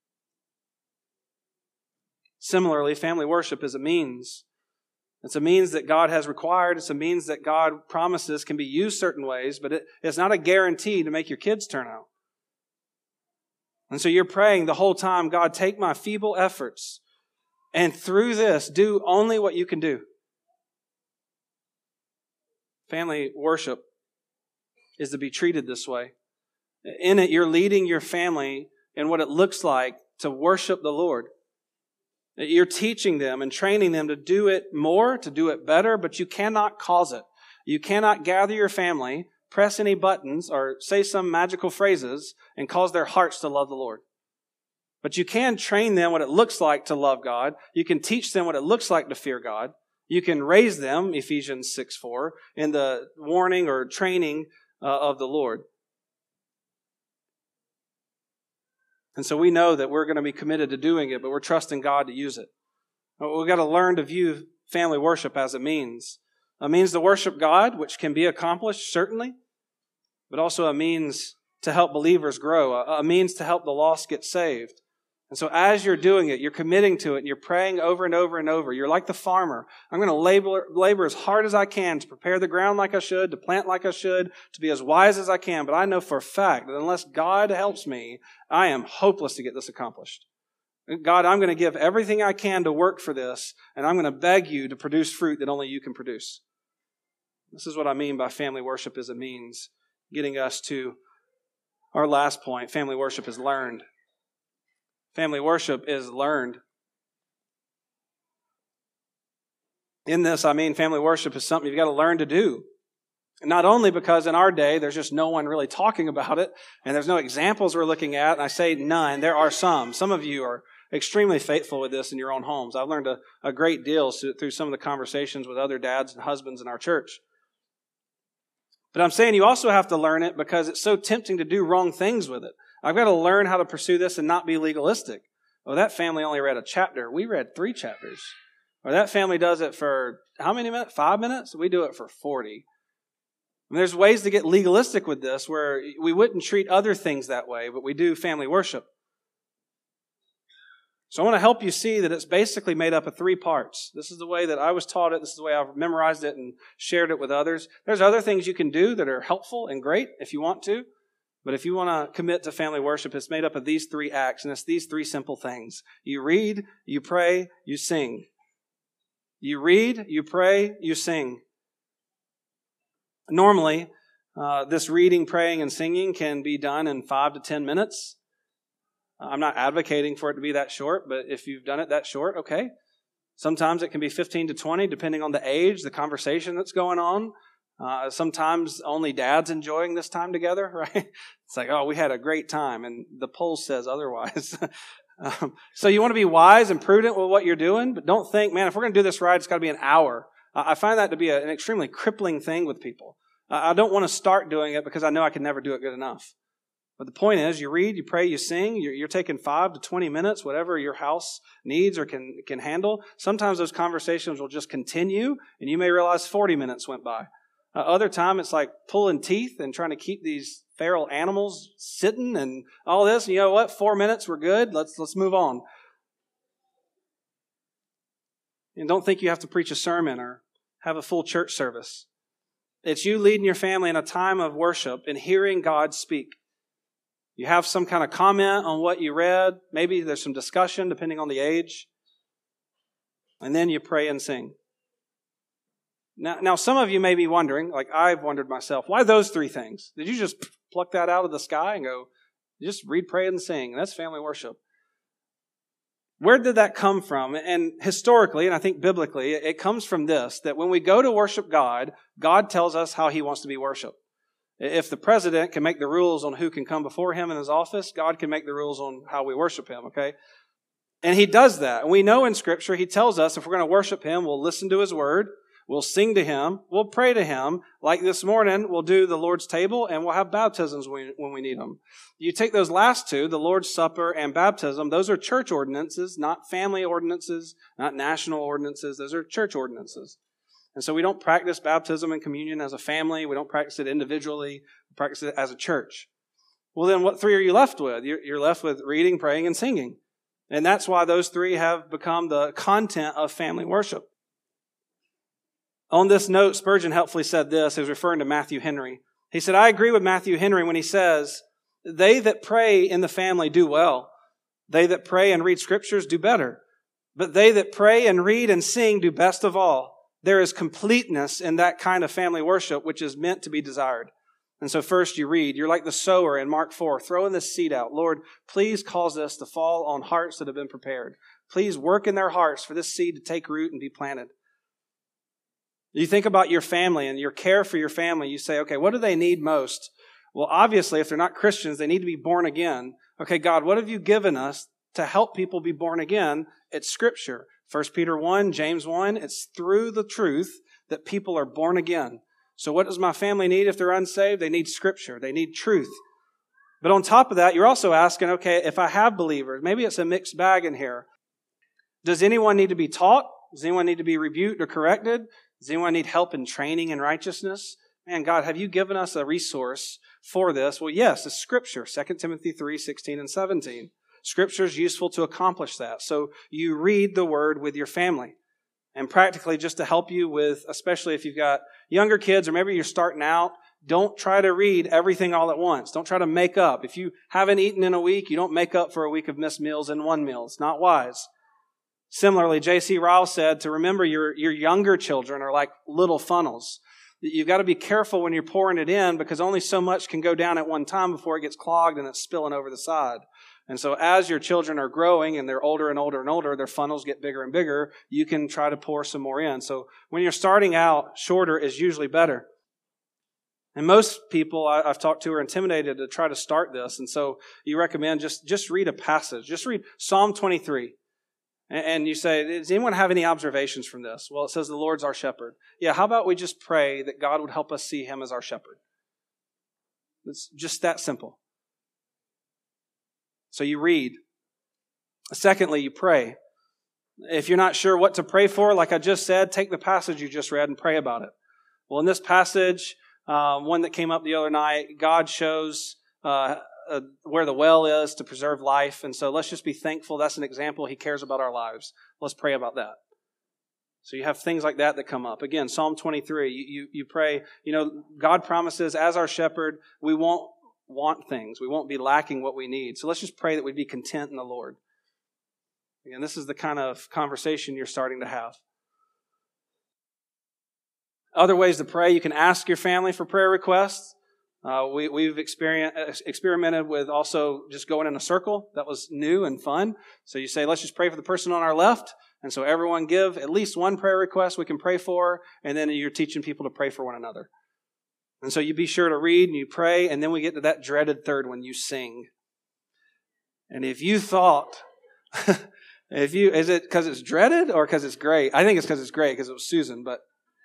Speaker 1: Similarly, family worship is a means. It's a means that God has required. It's a means that God promises can be used certain ways, but it, it's not a guarantee to make your kids turn out. And so you're praying the whole time, God, take my feeble efforts and through this, do only what you can do. Family worship is to be treated this way. In it, you're leading your family in what it looks like to worship the Lord. You're teaching them and training them to do it more, to do it better, but you cannot cause it. You cannot gather your family, press any buttons, or say some magical phrases and cause their hearts to love the Lord. But you can train them what it looks like to love God. You can teach them what it looks like to fear God. You can raise them, Ephesians six four, in the warning or training uh, of the Lord. And so we know that we're going to be committed to doing it, but we're trusting God to use it. We've got to learn to view family worship as a means. A means to worship God, which can be accomplished, certainly, but also a means to help believers grow, a means to help the lost get saved. And so as you're doing it, you're committing to it, and you're praying over and over and over. You're like the farmer. I'm going to labor, labor as hard as I can to prepare the ground like I should, to plant like I should, to be as wise as I can. But I know for a fact that unless God helps me, I am hopeless to get this accomplished. God, I'm going to give everything I can to work for this, and I'm going to beg you to produce fruit that only you can produce. This is what I mean by family worship as a means, getting us to our last point. Family worship is learned. Family worship is learned. In this, I mean family worship is something you've got to learn to do. And not only because in our day, there's just no one really talking about it, and there's no examples we're looking at, and I say none, there are some. Some of you are extremely faithful with this in your own homes. I've learned a, a great deal through some of the conversations with other dads and husbands in our church. But I'm saying you also have to learn it because it's so tempting to do wrong things with it. I've got to learn how to pursue this and not be legalistic. Oh, that family only read a chapter. We read three chapters. Or that family does it for how many minutes? Five minutes? We do it for forty. And there's ways to get legalistic with this where we wouldn't treat other things that way, but we do family worship. So I want to help you see that it's basically made up of three parts. This is the way that I was taught it. This is the way I've memorized it and shared it with others. There's other things you can do that are helpful and great if you want to. But if you want to commit to family worship, it's made up of these three acts, and it's these three simple things. You read, you pray, you sing. You read, you pray, you sing. Normally, uh, this reading, praying, and singing can be done in five to ten minutes. I'm not advocating for it to be that short, but if you've done it that short, okay. Sometimes it can be fifteen to twenty, depending on the age, the conversation that's going on. Uh, sometimes only dad's enjoying this time together, right? It's like, oh, we had a great time, and the poll says otherwise. um, so you want to be wise and prudent with what you're doing, but don't think, man, if we're going to do this right, it's got to be an hour. Uh, I find that to be a, an extremely crippling thing with people. Uh, I don't want to start doing it because I know I can never do it good enough. But the point is, you read, you pray, you sing, you're, you're taking five to twenty minutes, whatever your house needs or can, can handle. Sometimes those conversations will just continue, and you may realize forty minutes went by. Uh, other time, it's like pulling teeth and trying to keep these feral animals sitting and all this. And you know what? Four minutes, we're good. Let's let's move on. And don't think you have to preach a sermon or have a full church service. It's you leading your family in a time of worship and hearing God speak. You have some kind of comment on what you read. Maybe there's some discussion depending on the age. And then you pray and sing. Now, now some of you may be wondering, like I've wondered myself, why those three things? Did you just pluck that out of the sky and go, just read, pray, and sing? That's family worship. Where did that come from? And historically, and I think biblically, it comes from this, that when we go to worship God, God tells us how He wants to be worshiped. If the president can make the rules on who can come before him in his office, God can make the rules on how we worship Him, okay? And He does that. And we know in Scripture, He tells us if we're going to worship Him, we'll listen to His Word, we'll sing to Him, we'll pray to Him. Like this morning, we'll do the Lord's table, and we'll have baptisms when we need them. You take those last two, the Lord's Supper and baptism, those are church ordinances, not family ordinances, not national ordinances. Those are church ordinances. And so we don't practice baptism and communion as a family. We don't practice it individually. We practice it as a church. Well, then what three are you left with? You're left with reading, praying, and singing. And that's why those three have become the content of family worship. On this note, Spurgeon helpfully said this. He was referring to Matthew Henry. He said, I agree with Matthew Henry when he says, they that pray in the family do well. They that pray and read scriptures do better. But they that pray and read and sing do best of all. There is completeness in that kind of family worship which is meant to be desired. And so first you read, you're like the sower in Mark four, throwing this seed out. Lord, please cause this to fall on hearts that have been prepared. Please work in their hearts for this seed to take root and be planted. You think about your family and your care for your family. You say, okay, what do they need most? Well, obviously, if they're not Christians, they need to be born again. Okay, God, what have you given us to help people be born again? It's Scripture. First Peter one, James one, it's through the truth that people are born again. So what does my family need if they're unsaved? They need Scripture. They need truth. But on top of that, you're also asking, okay, if I have believers, maybe it's a mixed bag in here. Does anyone need to be taught? Does anyone need to be rebuked or corrected? Does anyone need help in training in righteousness? Man, God, have you given us a resource for this? Well, yes, it's Scripture, Second Timothy three, sixteen and seventeen. Scripture is useful to accomplish that. So you read the Word with your family. And practically just to help you with, especially if you've got younger kids or maybe you're starting out, don't try to read everything all at once. Don't try to make up. If you haven't eaten in a week, you don't make up for a week of missed meals in one meal. It's not wise. Similarly, J C Ryle said to remember your, your younger children are like little funnels. You've got to be careful when you're pouring it in because only so much can go down at one time before it gets clogged and it's spilling over the side. And so as your children are growing and they're older and older and older, their funnels get bigger and bigger, you can try to pour some more in. So when you're starting out, shorter is usually better. And most people I've talked to are intimidated to try to start this. And so you recommend just, just read a passage. Just read Psalm twenty-three. And you say, does anyone have any observations from this? Well, it says the Lord's our shepherd. Yeah, how about we just pray that God would help us see Him as our shepherd? It's just that simple. So you read. Secondly, you pray. If you're not sure what to pray for, like I just said, take the passage you just read and pray about it. Well, in this passage, uh, one that came up the other night, God shows uh, uh, where the well is to preserve life. And so let's just be thankful. That's an example. He cares about our lives. Let's pray about that. So you have things like that that come up. Again, Psalm twenty-three, you, you, you pray, you know, God promises as our shepherd, we won't want things. We won't be lacking what we need. So let's just pray that we'd be content in the Lord. Again, this is the kind of conversation you're starting to have. Other ways to pray, you can ask your family for prayer requests. Uh, we, we've experienced, experimented with also just going in a circle. That was new and fun. So you say, let's just pray for the person on our left. And so everyone give at least one prayer request we can pray for. And then you're teaching people to pray for one another. And so you be sure to read and you pray. And then we get to that dreaded third one, you sing. And if you thought... If you, is it because it's dreaded or because it's great? I think it's because it's great because it was Susan. But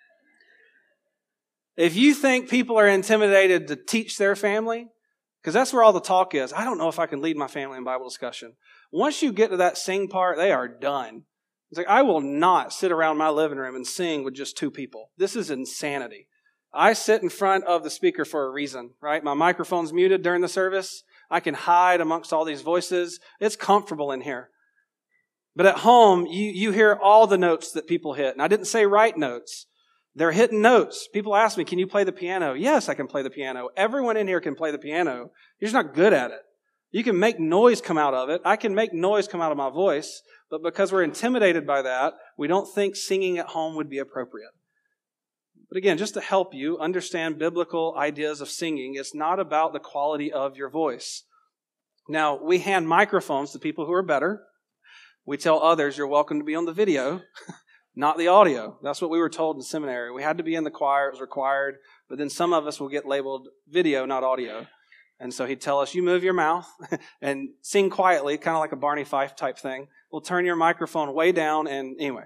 Speaker 1: if you think people are intimidated to teach their family, because that's where all the talk is. I don't know if I can lead my family in Bible discussion. Once you get to that sing part, they are done. It's like, I will not sit around my living room and sing with just two people. This is insanity. I sit in front of the speaker for a reason, right? My microphone's muted during the service. I can hide amongst all these voices. It's comfortable in here. But at home, you, you hear all the notes that people hit. And I didn't say right notes. They're hitting notes. People ask me, can you play the piano? Yes, I can play the piano. Everyone in here can play the piano. You're just not good at it. You can make noise come out of it. I can make noise come out of my voice, but because we're intimidated by that, we don't think singing at home would be appropriate. But again, just to help you understand biblical ideas of singing, it's not about the quality of your voice. Now, we hand microphones to people who are better. We tell others, you're welcome to be on the video, not the audio. That's what we were told in seminary. We had to be in the choir. It was required. But then some of us will get labeled video, not audio. And so he'd tell us, you move your mouth and sing quietly, kind of like a Barney Fife type thing. We'll turn your microphone way down. And anyway,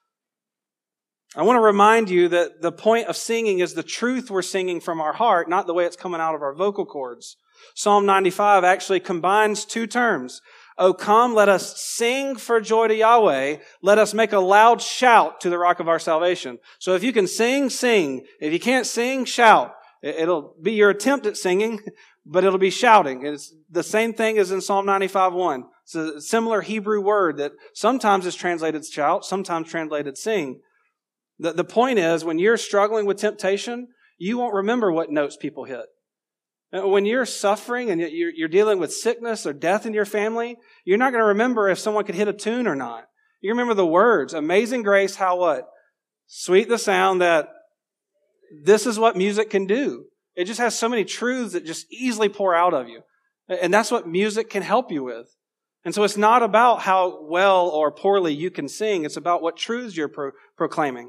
Speaker 1: I want to remind you that the point of singing is the truth we're singing from our heart, not the way it's coming out of our vocal cords. Psalm ninety-five actually combines two terms. Oh, come, let us sing for joy to Yahweh. Let us make a loud shout to the rock of our salvation. So if you can sing, sing. If you can't sing, shout. It'll be your attempt at singing, but it'll be shouting. It's the same thing as in Psalm ninety-five one. It's a similar Hebrew word that sometimes is translated shout, sometimes translated sing. The, the point is, when you're struggling with temptation, you won't remember what notes people hit. When you're suffering and you're, you're dealing with sickness or death in your family, you're not going to remember if someone could hit a tune or not. You remember the words, amazing grace, how what? Sweet the sound that this is what music can do. It just has so many truths that just easily pour out of you. And that's what music can help you with. And so it's not about how well or poorly you can sing. It's about what truths you're pro- proclaiming.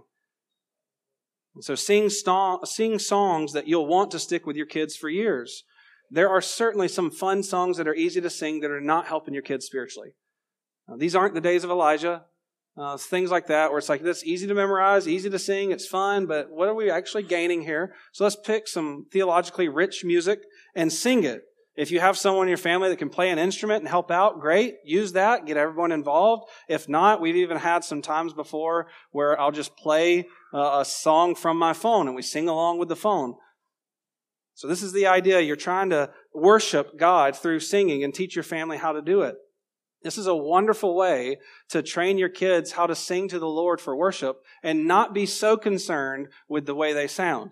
Speaker 1: And so sing, st- sing songs that you'll want to stick with your kids for years. There are certainly some fun songs that are easy to sing that are not helping your kids spiritually. Now, these aren't the days of Elijah. Uh, things like that where it's like this, easy to memorize, easy to sing, it's fun, but what are we actually gaining here? So let's pick some theologically rich music and sing it. If you have someone in your family that can play an instrument and help out, great. Use that. Get everyone involved. If not, we've even had some times before where I'll just play uh, a song from my phone and we sing along with the phone. So this is the idea. You're trying to worship God through singing and teach your family how to do it. This is a wonderful way to train your kids how to sing to the Lord for worship and not be so concerned with the way they sound.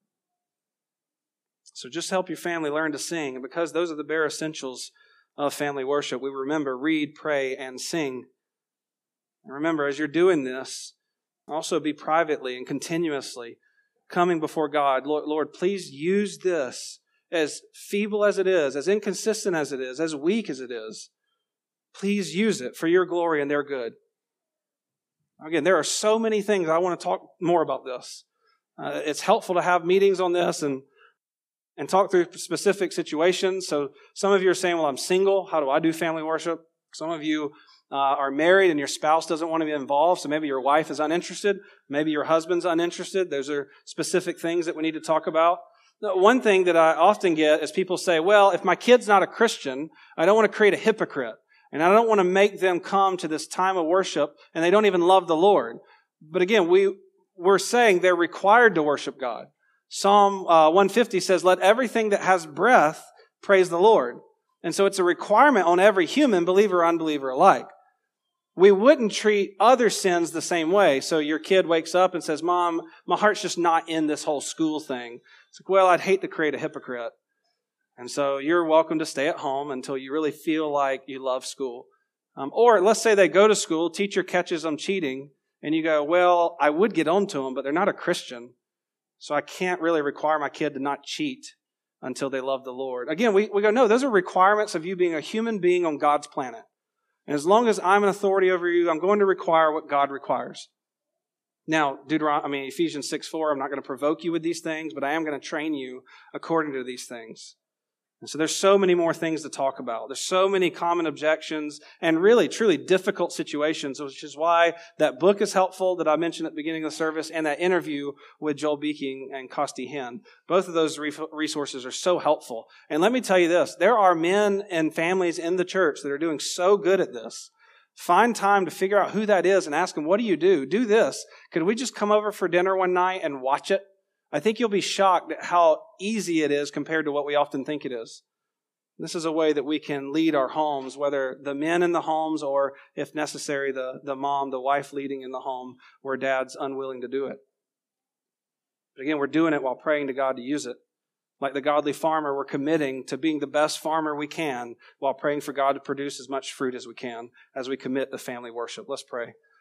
Speaker 1: So just help your family learn to sing. And because those are the bare essentials of family worship, we remember, read, pray, and sing. And remember, as you're doing this, also be privately and continuously coming before God. Lord, Lord, please use this, as feeble as it is, as inconsistent as it is, as weak as it is. Please use it for your glory and their good. Again, there are so many things. I want to talk more about this. Uh, it's helpful to have meetings on this and and talk through specific situations. So some of you are saying, well, I'm single. How do I do family worship? Some of you uh, are married and your spouse doesn't want to be involved. So maybe your wife is uninterested. Maybe your husband's uninterested. Those are specific things that we need to talk about. One thing that I often get is people say, well, if my kid's not a Christian, I don't want to create a hypocrite. And I don't want to make them come to this time of worship and they don't even love the Lord. But again, we, we're saying they're required to worship God. Psalm uh, one fifty says, let everything that has breath praise the Lord. And so it's a requirement on every human, believer or unbeliever alike. We wouldn't treat other sins the same way. So your kid wakes up and says, Mom, my heart's just not in this whole school thing. It's like, well, I'd hate to create a hypocrite. And so you're welcome to stay at home until you really feel like you love school. Um, or let's say they go to school, teacher catches them cheating, and you go, well, I would get on to them, but they're not a Christian. So I can't really require my kid to not cheat until they love the Lord. Again, we, we go, no, those are requirements of you being a human being on God's planet. And as long as I'm an authority over you, I'm going to require what God requires. Now, Deuteron- I mean, Ephesians six four, I'm not going to provoke you with these things, but I am going to train you according to these things. And so there's so many more things to talk about. There's so many common objections and really, truly difficult situations, which is why that book is helpful that I mentioned at the beginning of the service and that interview with Joel Beeking and Costi Hinn. Both of those resources are so helpful. And let me tell you this, there are men and families in the church that are doing so good at this. Find time to figure out who that is and ask them, what do you do? Do this. Could we just come over for dinner one night and watch it? I think you'll be shocked at how easy it is compared to what we often think it is. This is a way that we can lead our homes, whether the men in the homes or, if necessary, the, the mom, the wife leading in the home where dad's unwilling to do it. But again, we're doing it while praying to God to use it. Like the godly farmer, we're committing to being the best farmer we can while praying for God to produce as much fruit as we can as we commit to family worship. Let's pray.